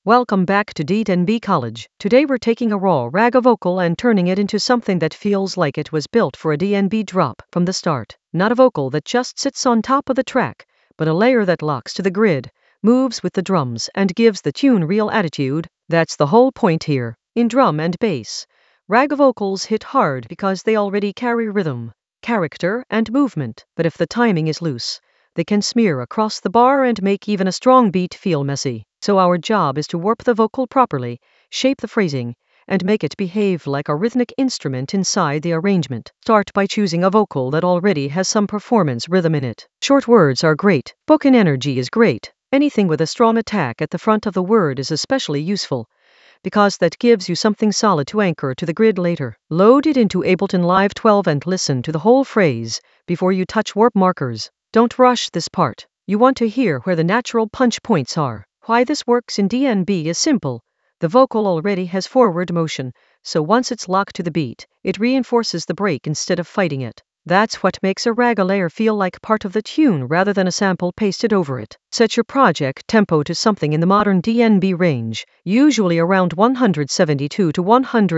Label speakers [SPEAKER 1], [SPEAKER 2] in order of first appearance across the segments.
[SPEAKER 1] Welcome back to D&B College. Today we're taking a raw raga vocal and turning it into something that feels like it was built for a D&B drop from the start. Not a vocal that just sits on top of the track, but a layer that locks to the grid, moves with the drums, and gives the tune real attitude. That's the whole point here. In drum and bass, raga vocals hit hard because they already carry rhythm, character, and movement. But if the timing is loose, they can smear across the bar and make even a strong beat feel messy. So our job is to warp the vocal properly, shape the phrasing, and make it behave like a rhythmic instrument inside the arrangement. Start by choosing a vocal that already has some performance rhythm in it. Short words are great. Spoken energy is great. Anything with a strong attack at the front of the word is especially useful, because that gives you something solid to anchor to the grid later. Load it into Ableton Live 12 and listen to the whole phrase before you touch warp markers. Don't rush this part. You want to hear where the natural punch points are. Why this works in D&B is simple. The vocal already has forward motion, so once it's locked to the beat, it reinforces the break instead of fighting it. That's what makes a raga layer feel like part of the tune rather than a sample pasted over it. Set your project tempo to something in the modern D&B range, usually around 172 to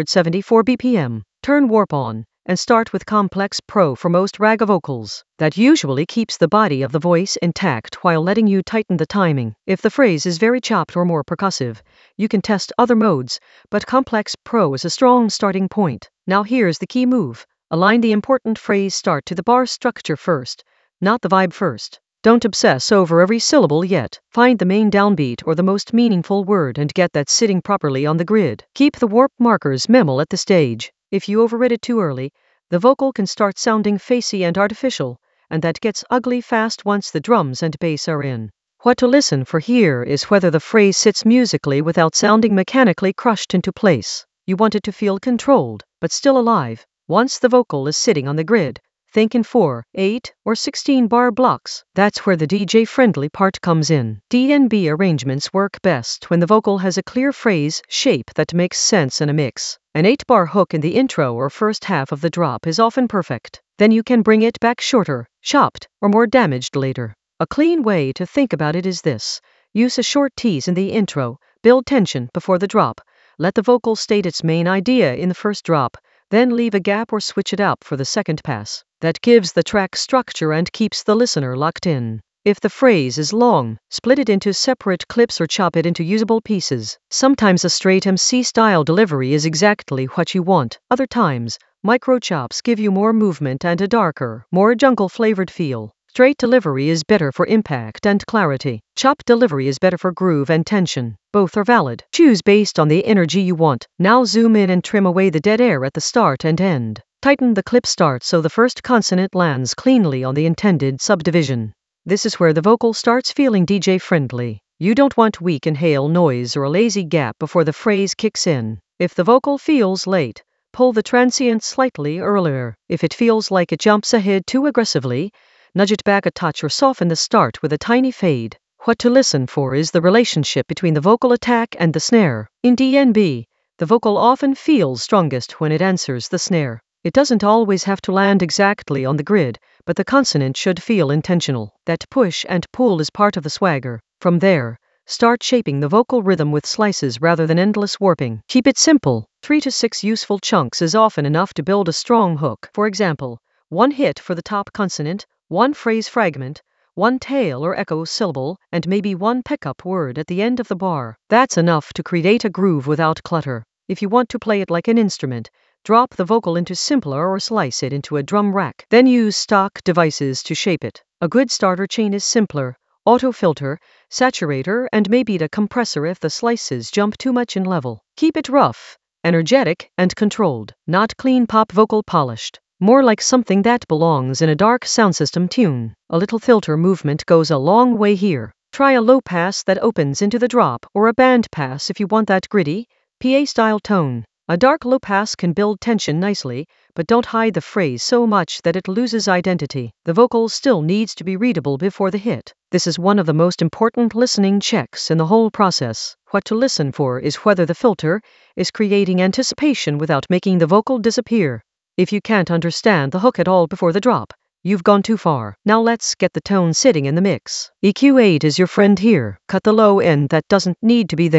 [SPEAKER 1] 174 BPM. Turn warp on, and start with Complex Pro for most raga vocals. That usually keeps the body of the voice intact while letting you tighten the timing. If the phrase is very chopped or more percussive, you can test other modes, but Complex Pro is a strong starting point. Now here's the key move. Align the important phrase start to the bar structure first, not the vibe first. Don't obsess over every syllable yet. Find the main downbeat or the most meaningful word and get that sitting properly on the grid. Keep the warp markers minimal at the stage. If you override it too early, the vocal can start sounding facey and artificial, and that gets ugly fast once the drums and bass are in. What to listen for here is whether the phrase sits musically without sounding mechanically crushed into place. You want it to feel controlled, but still alive. Once the vocal is sitting on the grid, think in 4, 8, or 16 bar blocks. That's where the DJ-friendly part comes in. D&B arrangements work best when the vocal has a clear phrase shape that makes sense in a mix. An 8-bar hook in the intro or first half of the drop is often perfect. Then you can bring it back shorter, chopped, or more damaged later. A clean way to think about it is this. Use a short tease in the intro, build tension before the drop, let the vocal state its main idea in the first drop, then leave a gap or switch it up for the second pass. That gives the track structure and keeps the listener locked in. If the phrase is long, split it into separate clips or chop it into usable pieces. Sometimes a straight MC-style delivery is exactly what you want. Other times, micro chops give you more movement and a darker, more jungle-flavored feel. Straight delivery is better for impact and clarity. Chopped delivery is better for groove and tension. Both are valid. Choose based on the energy you want. Now zoom in and trim away the dead air at the start and end. Tighten the clip start so the first consonant lands cleanly on the intended subdivision. This is where the vocal starts feeling DJ-friendly. You don't want weak inhale noise or a lazy gap before the phrase kicks in. If the vocal feels late, pull the transient slightly earlier. If it feels like it jumps ahead too aggressively, nudge it back a touch or soften the start with a tiny fade. What to listen for is the relationship between the vocal attack and the snare. In D&B, the vocal often feels strongest when it answers the snare. It doesn't always have to land exactly on the grid, but the consonant should feel intentional. That push and pull is part of the swagger. From there, start shaping the vocal rhythm with slices rather than endless warping. Keep it simple. 3 to 6 useful chunks is often enough to build a strong hook. For example, 1 hit for the top consonant, 1 phrase fragment, 1 tail or echo syllable, and maybe 1 pickup word at the end of the bar. That's enough to create a groove without clutter. If you want to play it like an instrument, drop the vocal into simpler or slice it into a drum rack. Then use stock devices to shape it. A good starter chain is simpler, auto filter, saturator, and maybe the compressor if the slices jump too much in level. Keep it rough, energetic, and controlled. Not clean pop vocal polished. More like something that belongs in a dark sound system tune. A little filter movement goes a long way here. Try a low pass that opens into the drop, or a band pass if you want that gritty, PA-style tone. A dark low pass can build tension nicely, but don't hide the phrase so much that it loses identity. The vocal still needs to be readable before the hit. This is one of the most important listening checks in the whole process. What to listen for is whether the filter is creating anticipation without making the vocal disappear. If you can't understand the hook at all before the drop, you've gone too far. Now let's get the tone sitting in the mix. EQ8 is your friend here. Cut the low end that doesn't need to be there.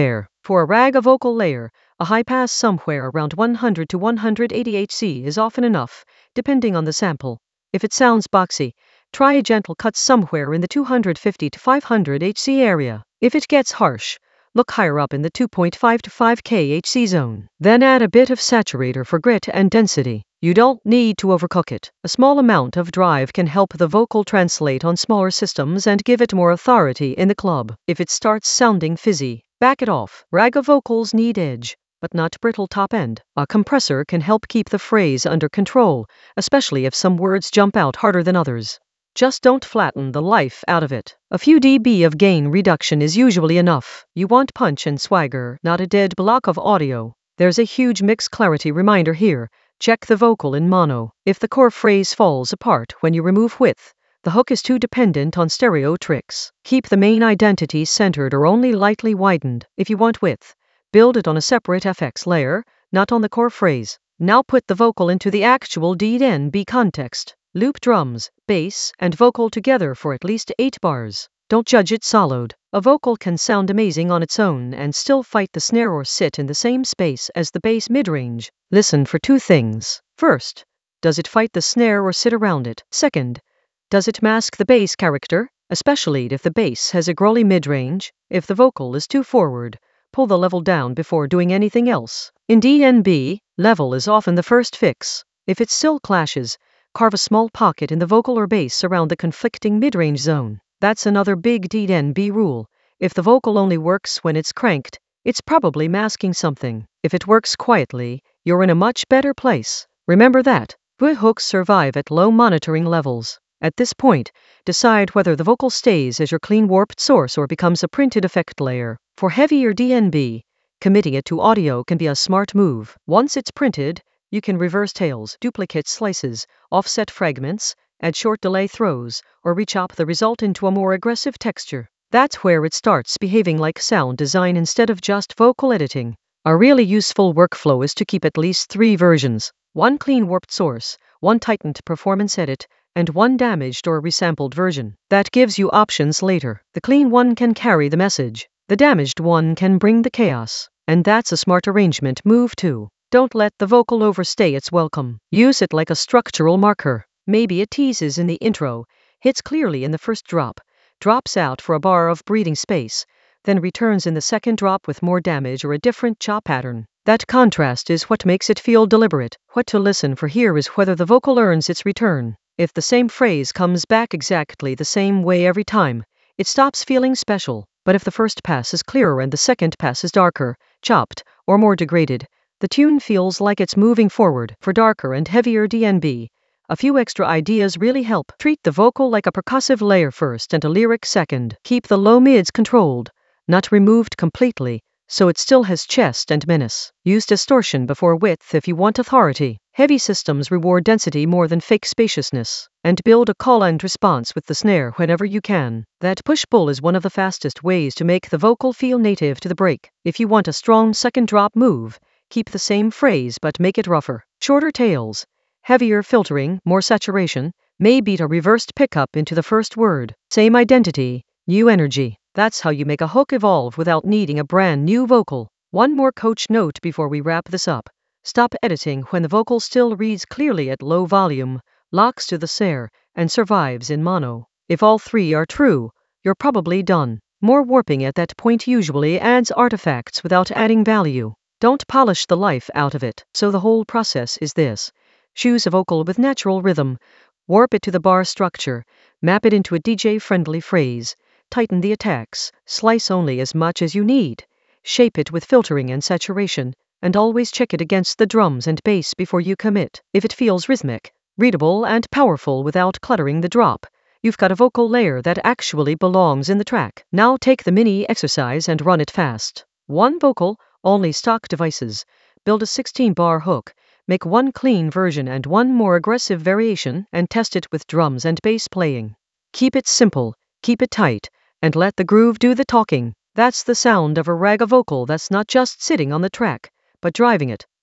[SPEAKER 1] For a rag vocal layer, a high pass somewhere around 100 to 180 Hz is often enough, depending on the sample. If it sounds boxy, try a gentle cut somewhere in the 250 to 500 Hz area. If it gets harsh, look higher up in the 2.5 to 5K Hz zone. Then add a bit of saturator for grit and density. You don't need to overcook it. A small amount of drive can help the vocal translate on smaller systems and give it more authority in the club. If it starts sounding fizzy, back it off. Rag vocals need edge, but not brittle top end. A compressor can help keep the phrase under control, especially if some words jump out harder than others. Just don't flatten the life out of it. A few dB of gain reduction is usually enough. You want punch and swagger, not a dead block of audio. There's a huge mix clarity reminder here. Check the vocal in mono. If the core phrase falls apart when you remove width, the hook is too dependent on stereo tricks. Keep the main identity centered or only lightly widened. If you want width, build it on a separate FX layer, not on the core phrase. Now put the vocal into the actual DNB context. Loop drums, bass, and vocal together for at least 8 bars. Don't judge it soloed. A vocal can sound amazing on its own and still fight the snare or sit in the same space as the bass midrange. Listen for 2 things. First, does it fight the snare or sit around it? Second, does it mask the bass character, especially if the bass has a growly midrange? If the vocal is too forward, pull the level down before doing anything else. In DNB, level is often the first fix. If it still clashes, carve a small pocket in the vocal or bass around the conflicting midrange zone. That's another big DNB rule. If the vocal only works when it's cranked, it's probably masking something. If it works quietly, you're in a much better place. Remember that. Good hooks survive at low monitoring levels. At this point, decide whether the vocal stays as your clean warped source or becomes a printed effect layer. For heavier DNB, committing it to audio can be a smart move. Once it's printed, you can reverse tails, duplicate slices, offset fragments, add short delay throws, or rechop the result into a more aggressive texture. That's where it starts behaving like sound design instead of just vocal editing. A really useful workflow is to keep at least 3 versions. 1 clean warped source, 1 tightened performance edit, and 1 damaged or resampled version. That gives you options later. The clean one can carry the message. The damaged one can bring the chaos. And that's a smart arrangement move too. Don't let the vocal overstay its welcome. Use it like a structural marker. Maybe it teases in the intro, hits clearly in the first drop, drops out for a bar of breathing space, then returns in the second drop with more damage or a different chop pattern. That contrast is what makes it feel deliberate. What to listen for here is whether the vocal earns its return. If the same phrase comes back exactly the same way every time, it stops feeling special. But if the first pass is clearer and the second pass is darker, chopped, or more degraded, the tune feels like it's moving forward. For darker and heavier DNB, a few extra ideas really help. Treat the vocal like a percussive layer first and a lyric second. Keep the low mids controlled, not removed completely, so it still has chest and menace. Use distortion before width if you want authority. Heavy systems reward density more than fake spaciousness. And build a call and response with the snare whenever you can. That push-pull is one of the fastest ways to make the vocal feel native to the break. If you want a strong second drop move, keep the same phrase but make it rougher. Shorter tails, heavier filtering, more saturation, may beat a reversed pickup into the first word. Same identity, new energy. That's how you make a hook evolve without needing a brand new vocal. One more coach note before we wrap this up. Stop editing when the vocal still reads clearly at low volume, locks to the snare, and survives in mono. If all 3 are true, you're probably done. More warping at that point usually adds artifacts without adding value. Don't polish the life out of it. So the whole process is this. Choose a vocal with natural rhythm, warp it to the bar structure, map it into a DJ-friendly phrase, tighten the attacks, slice only as much as you need, shape it with filtering and saturation, and always check it against the drums and bass before you commit. If it feels rhythmic, readable, and powerful without cluttering the drop, you've got a vocal layer that actually belongs in the track. Now take the mini exercise and run it fast. 1 vocal, only stock devices. Build a 16-bar hook. Make 1 clean version and 1 more aggressive variation and test it with drums and bass playing. Keep it simple, keep it tight, and let the groove do the talking. That's the sound of a rag vocal that's not just sitting on the track, but driving it.